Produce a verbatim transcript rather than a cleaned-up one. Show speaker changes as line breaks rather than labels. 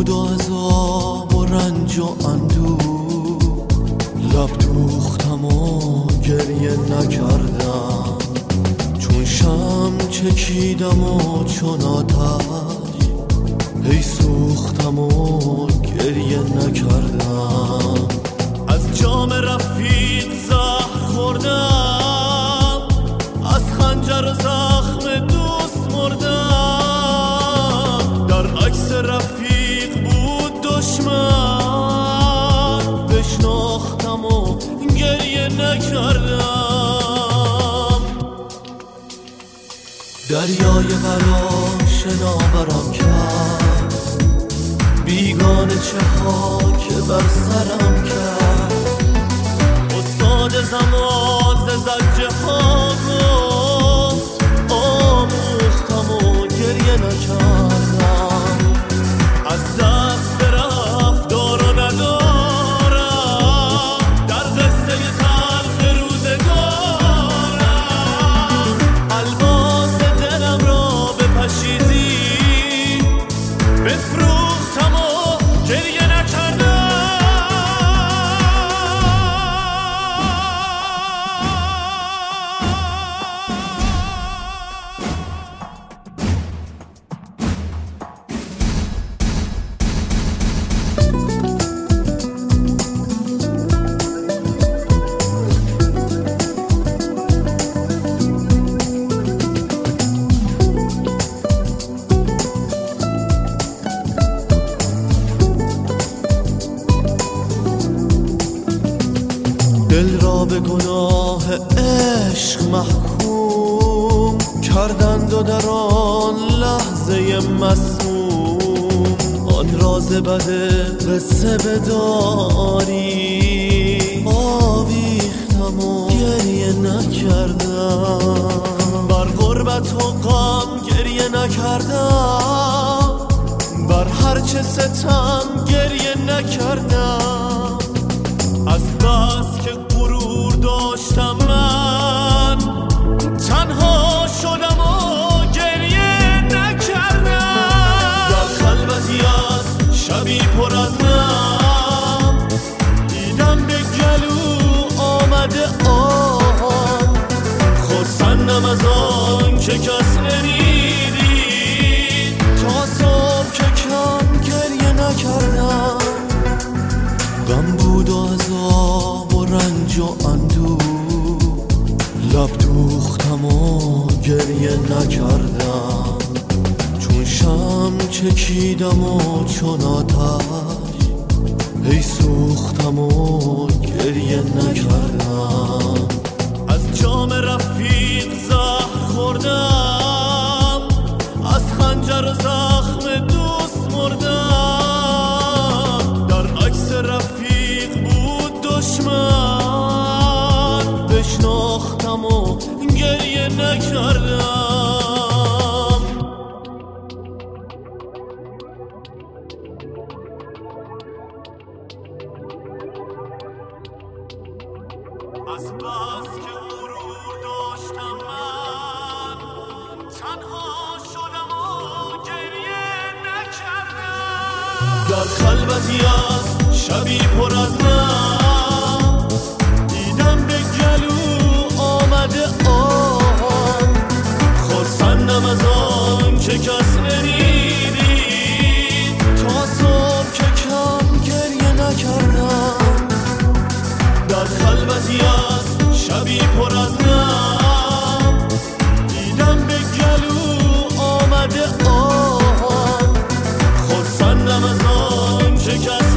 بود و عذاب و رنج و اندوه، لب دوختم و گریه نکردم، چون شم چکیدم و چون آتش هی سوختم و گریه نکردم. از جام رفیق زهر خوردم، از خنجر زخم دوست مردم، در عکس رفیق بود دشمن، بشناختم و گریه نکردم. دریای برا شناورم کرد، بیگانه چه خاک بر سرم کرد. استاد زمان ز زجه ها گفت، آموختم و گریه نکردم. از دست برفت دار و ندارم، در قصه تلخ روزگارم. الباس دلم را بپشیزی، بفروختم و گریه نکردم. دل را به گناه عشق محکوم کردند و در آن لحظه مسموم، آن راز بد قصه بداری. آویختم و گریه نکردم، بر غربت و غم گریه نکردم، بر هرچه ستم گریه نکردم. از بس که غرور داشتم من، تنها شدم و گریه نکردم. در خلوتی از شبی پر از نم، دیدم به گلو آمده آه. خرسندم از آن که کس نمیدید، تا صبح که کم گریه نکردم. غم بود و عذاب و رنج و اندوه، لب دوختم و گریه نکردم، چون شم چکیدم و چون آتش هی سوختم و گریه نکردم. از جام رفیق زهر خوردم، از خنجر زخم دوست مردم، در عکس رفیق بود دشمن، بشناختم و گریه نکردم. از بس که غرور داشتم من، تنها شدم و گریه نکردم. در خلوتی از شبی پر از نم، دیدم به گلو آمده آه. خرسندم از آن که کس نمیدید، تا صبح که کم گریه نکردم. در خلوتی از شبی پر از نم، دیدم به گلو آمده آه. خرسندم از آن که کس